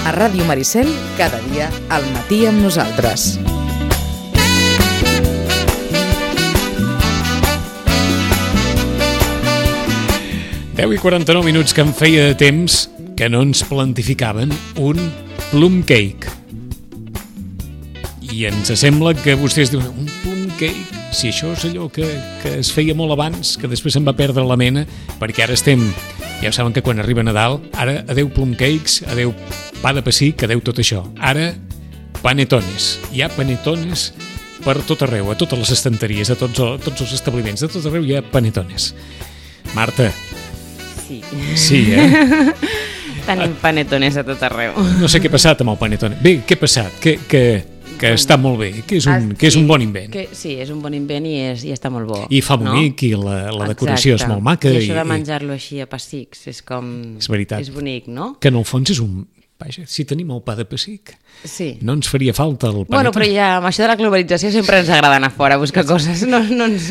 A Ràdio Maricel, cada dia al matí amb nosaltres. Deu i 49 minuts que em feia de temps que no ens plantificaven un plum cake. I ens sembla que vostès diuen, un plum cake? Si això és allò que es feia molt abans, que després se'n va perdre la mena, perquè ara estem, ja saben que quan arriba Nadal, ara adeu plum cakes, adeu pa de pessic, adeu tot això. Ara, panetones. Hi ha panetones per tot arreu, a totes les estanteries, a tots els establiments, a tot arreu hi ha panetones. Marta. Sí, Tenim panetones a tot arreu. No sé què ha passat amb el panetone. Bé, què ha passat? Que està molt bé, que és un bon invent. Sí, és un bon invent i està molt bo. I fa bonic, i la decoració és molt maca. I això de menjar-lo així a pessics és com... És veritat. És bonic, no? Que en el fons és un... Vaja, si tenim el pa de pessic, no ens faria falta el panetone. Bueno, però ja amb això de la globalització sempre ens agrada anar fora a buscar coses. No ens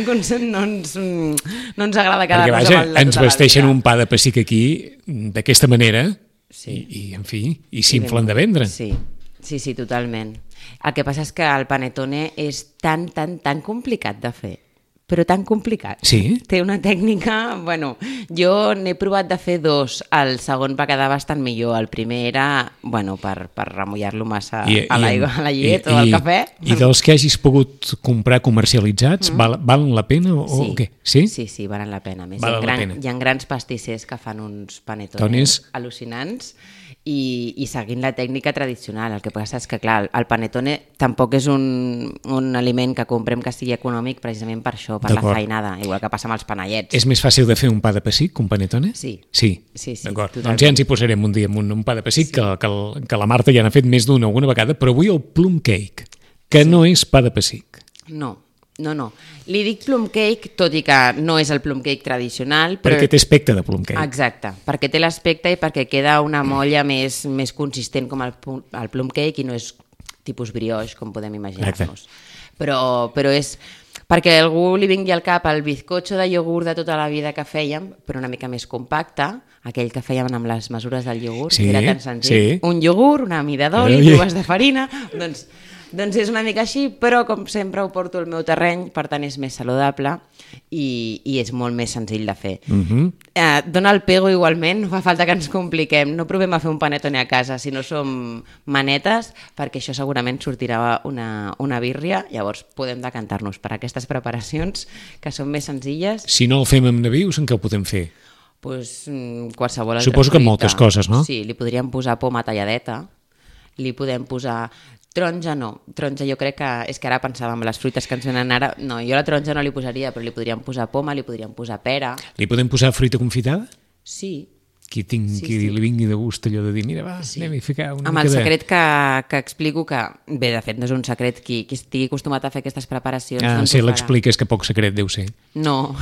agrada quedar-nos amb la tota la vida. Ens vesteixen un pa de pessic aquí d'aquesta manera i en fi, i s'inflen de vendre. Sí, totalment. El que passa és que el panetone és tan complicat de fer, però tan complicat. Sí? Té una tècnica... Bueno, jo n'he provat de fer dos. El segon va quedar bastant millor. El primer era, bueno, per remullar-lo massa a l'aigua, a la llet o al cafè. I dels que hagis pogut comprar comercialitzats, valen la pena o què? Sí? Sí, valen la pena. Més, hi ha grans pastissers que fan uns panetones al·lucinants i seguint la tècnica tradicional. El que passa és que, clar, el panetone tampoc és un aliment que comprem que sigui econòmic precisament per això, per la feinada, igual que passa amb els panellets. És més fàcil de fer un pa de pessic que un panetone? Sí. D'acord, totalment. Doncs ja ens hi posarem un dia amb un pa de pessic, que la Marta ja n'ha fet més d'una alguna vegada, però avui el plum cake, que no és pa de pessic. No. Li dic plum cake, tot i que no és el plum cake tradicional. Perquè té aspecte de plum cake. Exacte, perquè té l'aspecte i perquè queda una molla més consistent com el plum cake i no és tipus brioche, com podem imaginar-nos. Però és perquè a algú li vingui al cap el bizcocho de iogurt de tota la vida que fèiem, però una mica més compacte, aquell que fèiem amb les mesures del iogurt, que era tan senzill. Un iogurt, una mida d'oli, dues de farina... Doncs és una mica així, però com sempre ho porto al meu terreny, per tant és més saludable i és molt més senzill de fer. Dona el pego igualment, no fa falta que ens compliquem, no provem a fer un panetone a casa si no som manetes, perquè això segurament sortirà una birria, llavors podem decantar-nos per aquestes preparacions que són més senzilles. Si no el fem amb nabius, en què ho podem fer? Qualsevol altra Suposo que amb moltes coses, no? Sí, li podríem posar poma talladeta, li podem posar... Taronja no, taronja jo crec que és que ara pensava en les fruites que ens venen ara, no, jo la taronja no li posaria, però li podríem posar poma, li podríem posar pera. Li podem posar fruita confitada? Sí. Qui li vingui de gust allò de dir, mira, anem a ficar una mica de... Amb el secret que explico que, bé, de fet no és un secret, qui estigui acostumat a fer aquestes preparacions... Si l'expliques que poc secret deu ser. No,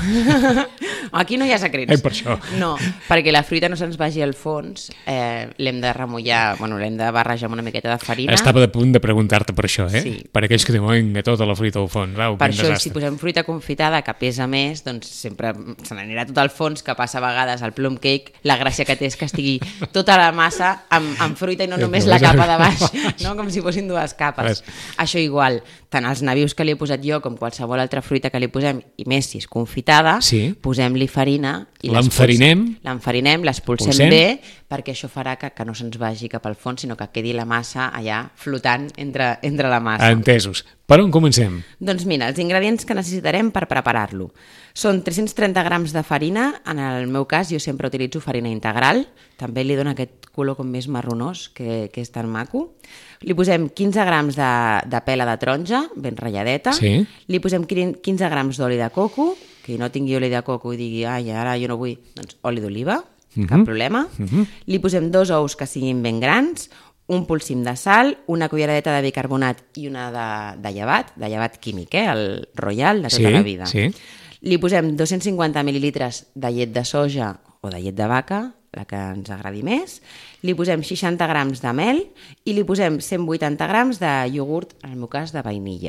aquí no hi ha secrets. Per això. No, perquè la fruita no se'ns vagi al fons, l'hem de remullar, l'hem de barrejar amb una miqueta de farina. Estava a punt de preguntar-te per això, per aquells que diuen, tota la fruita al fons. Per això, si posem fruita confitada que pesa més, doncs sempre se n'anirà tot al fons, que passa a vegades al plum cake, la gràcia que té és que estigui tota la massa amb fruita i no només la capa de baix, no? Com si fossin dues capes. Això igual, tant els nabius que li he posat jo com qualsevol altra fruita que li posem, i més si és confitada, posem-li farina i l'enfarinem, l'espolsem bé, perquè això farà que no se'ns vagi cap al fons, sinó que quedi la massa allà flotant entre la massa. Entesos. Per on comencem? Doncs mira, els ingredients que necessitarem per preparar-lo són 330 grams de farina, en el meu cas jo sempre utilitzo farina integral, també li dona aquest color com més marronós, que és tan maco. Li posem 15 grams de pela de taronja, ben ratlladeta, li posem 15 grams d'oli de coco, que no tingui oli de coco i digui, ai, ara jo no vull, doncs oli d'oliva, cap problema. Li posem 2 ous que siguin ben grans, un polsim de sal, una culleradeta de bicarbonat i una de llevat químic, el Royal de tota la vida. Li posem 250 mil·lilitres de llet de soja o de llet de vaca, la que ens agradi més, li posem 60 grams de mel i li posem 180 grams de iogurt, en el meu cas de vainilla.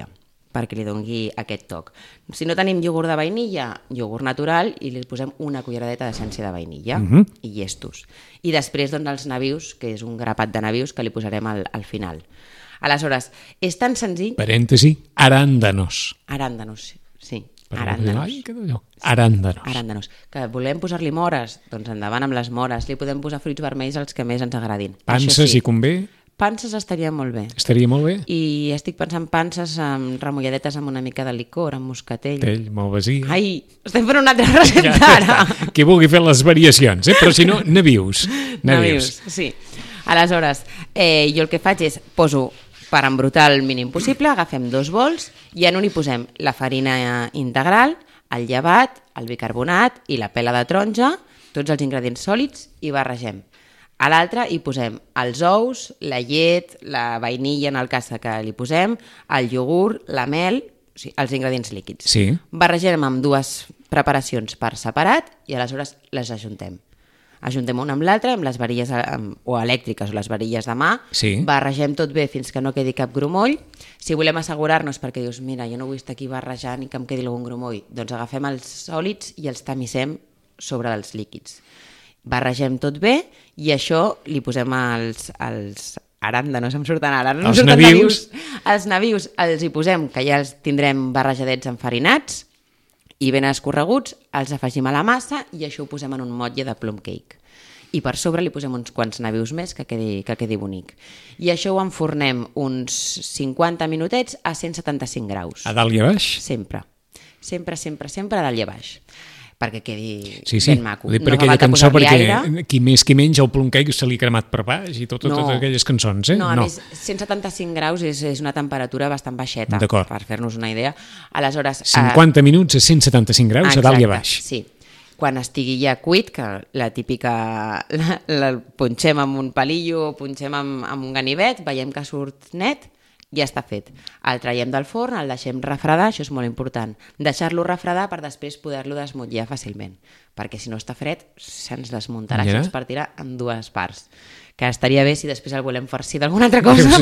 perquè li dongui aquest toc. Si no tenim iogurt de vainilla, iogurt natural, i li posem una culleradeta d'essència de vainilla i llestos. I després doncs, els nabius, que és un grapat de nabius que li posarem al final. Aleshores, és tan senzill... Parèntesi, aràndanos. Aràndanos, sí. Aràndanos. Aràndanos. Que volem posar-li mores, doncs endavant amb les mores. Li podem posar fruits vermells els que més ens agradin. Panses, si convé? Panses estaria molt bé. Estaria molt bé? I estic pensant panses amb remulladetes amb una mica de licor, amb moscatell. Molt basia. Ai, estem fent una altra recepta ara. Qui vulgui fer les variacions, però si no, nabius. Nabius, sí. Aleshores, jo el que faig és poso per embrutar el mínim possible, agafem 2 bols i en un hi posem la farina integral, el llevat, el bicarbonat i la pela de taronja, tots els ingredients sòlids, i barregem. A l'altre hi posem els ous, la llet, la vainilla en el cas que li posem, el iogurt, la mel, o sigui, els ingredients líquids. Sí. Barregem amb 2 preparacions per separat i aleshores les ajuntem. Ajuntem una amb l'altra, amb les varilles o elèctriques o les varilles de mà, barregem tot bé fins que no quedi cap grumoll. Si volem assegurar-nos, perquè dius, mira, jo no vull estar aquí barrejant i que em quedi algun grumoll, doncs agafem els sòlids i els tamissem sobre els líquids. Barregem tot bé i això li posem els aràndanos, em surten ara, no els nabius. Els nabius els hi posem, que ja els tindrem barrejadets enfarinats, i ben escorreguts, els afegim a la massa i això ho posem en un motlle de plum cake. I per sobre li posem uns quants nabius més que quedi bonic. I això ho enfornem uns 50 minutets a 175 graus. A dalt i a baix? Sempre. Sempre a dalt i a baix. Perquè quedi ben maco. Ho dic per aquella cançó, perquè qui més qui menys el plum cake se li ha cremat per baix i totes aquelles cançons, No, a més, 175 graus és una temperatura bastant baixeta, per fer-nos una idea. Aleshores, 50 minuts a 175 graus, a dalt i a baix. Sí. Quan estigui ja cuit, que la típica la punxem amb un palillo o punxem amb un ganivet, veiem que surt net, ja està fet. El traiem del forn, el deixem refredar, això és molt important. Deixar-lo refredar per després poder-lo desmotllar fàcilment, perquè si no està fred se'ns desmuntarà, això ens partirà en 2 parts. Que estaria bé si després el volem farcir d'alguna altra cosa,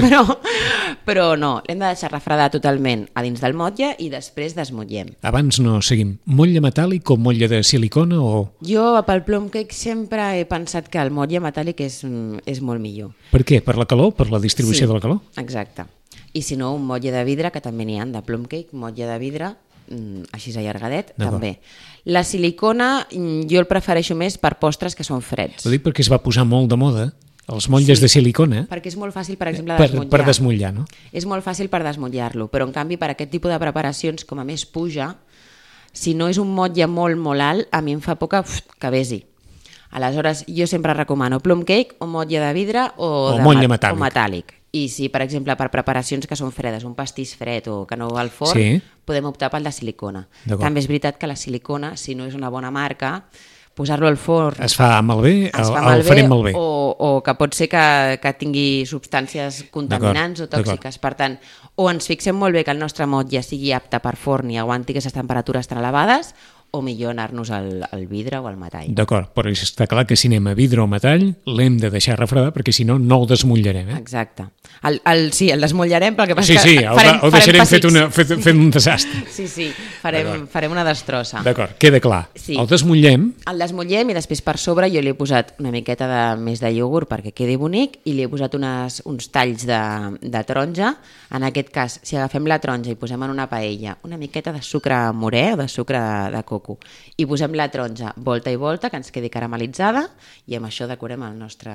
però no, l'hem de deixar refredar totalment a dins del motlle i després desmotllem. Abans no seguim. Motlle metàl·lic o motlle de silicona o...? Jo pel plum cake sempre he pensat que el motlle metàl·lic és molt millor. Per què? Per la calor? Per la distribució de la calor? Exacte. I si no, un motlle de vidre, que també n'hi ha, de plum cake, motlle de vidre, així allargadet, també. La silicona jo el prefereixo més per postres que són freds. Ho dic perquè es va posar molt de moda els motlles de silicona. Perquè és molt fàcil, per exemple, per desmollar, no? És molt fàcil per desmollar-lo, però en canvi per aquest tipus de preparacions, com a més puja, si no és un motlle molt alt, a mi em fa por que besi. Aleshores, jo sempre recomano plum cake o motlle de vidre o motlle metàl·lic. O metàl·lic. I si, per exemple, per preparacions que són fredes, un pastís fred o que no va al forn, podem optar pel de silicona. També és veritat que la silicona, si no és una bona marca, posar-lo al forn... Es fa malbé, el farem malbé. O que pot ser que tingui substàncies contaminants o tòxiques. Per tant, o ens fixem molt bé que el nostre motlle sigui apte per forn i aguanti aquestes temperatures tan elevades, o millor anar-nos al vidre o al metall. D'acord, però està clar que si anem a vidre o metall l'hem de deixar refredar perquè si no, no el desmotllarem. Exacte. Sí, el desmotllarem, però el que passa que el deixarem fet un desastre. Sí, farem una destrossa. D'acord, queda clar. El desmotllem. El desmotllem i després per sobre jo li he posat una miqueta més de iogurt perquè quedi bonic i li he posat uns talls de taronja. En aquest cas, si agafem la taronja i posem en una paella una miqueta de sucre morè o de sucre de coco i posem la taronja volta i volta que ens quedi caramelitzada i amb això decorem el nostre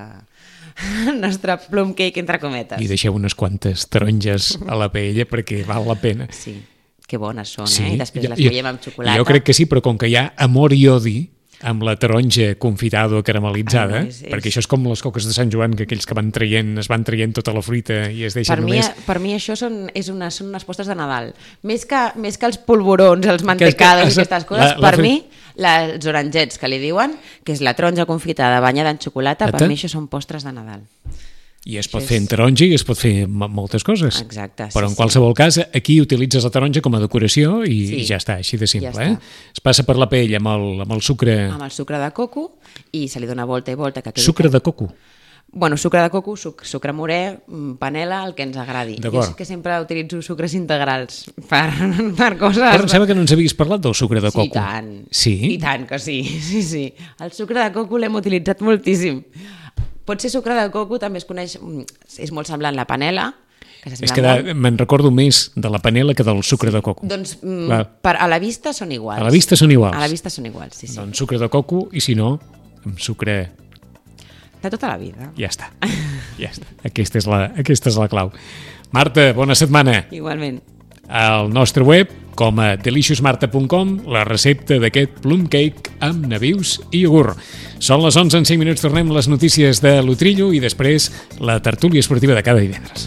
plum cake entre cometes. I deixeu unes quantes taronges a la paella perquè val la pena. Sí, que bones són, I després les mullem amb xocolata. Jo crec que sí, però com que hi ha amor i odi amb la taronja confitada o caramelitzada, perquè això és com les coques de Sant Joan, que aquells que es van traient tota la fruita i es deixen només... Per mi això són unes postres de Nadal. Més que els polvorons, els mantecados i aquestes coses, per mi, els orangets que li diuen, que és la taronja confitada banyada en xocolata, per mi això són postres de Nadal. I es pot fer en taronja i es pot fer moltes coses. Exacte. Però en qualsevol cas, aquí utilitzes la taronja com a decoració i ja està, així de simple. Es passa per la paella amb el sucre... Amb el sucre de coco i se li dona volta i volta. Sucre de coco? Bueno, sucre de coco, sucre morè, panela, el que ens agradi. Jo és que sempre utilitzo sucres integrals per coses... Però em sembla que no ens havies parlat del sucre de coco. Sí, i tant. Sí? I tant que sí, sí. El sucre de coco l'hem utilitzat moltíssim. Pot ser sucre de coco, també es coneix... És molt semblant la panela, és que me'n recordo més de la panela que del sucre de coco. Doncs a la vista són iguals. A la vista són iguals? A la vista són iguals, sí. Doncs sucre de coco i si no, amb sucre... De tota la vida. Ja està. Aquesta és la clau. Marta, bona setmana. Igualment. Al nostre web, com a deliciousmarta.com, la recepta d'aquest plum cake amb nabius i iogurt. Són les 11 en 5 minuts, tornem les notícies de l'Utrillo i després la tertúlia esportiva de cada divendres.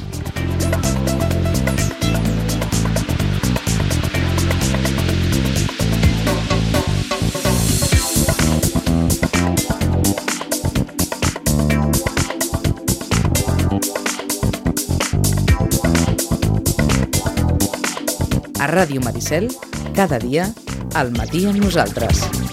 A Ràdio Maricel, cada dia, al matí amb nosaltres.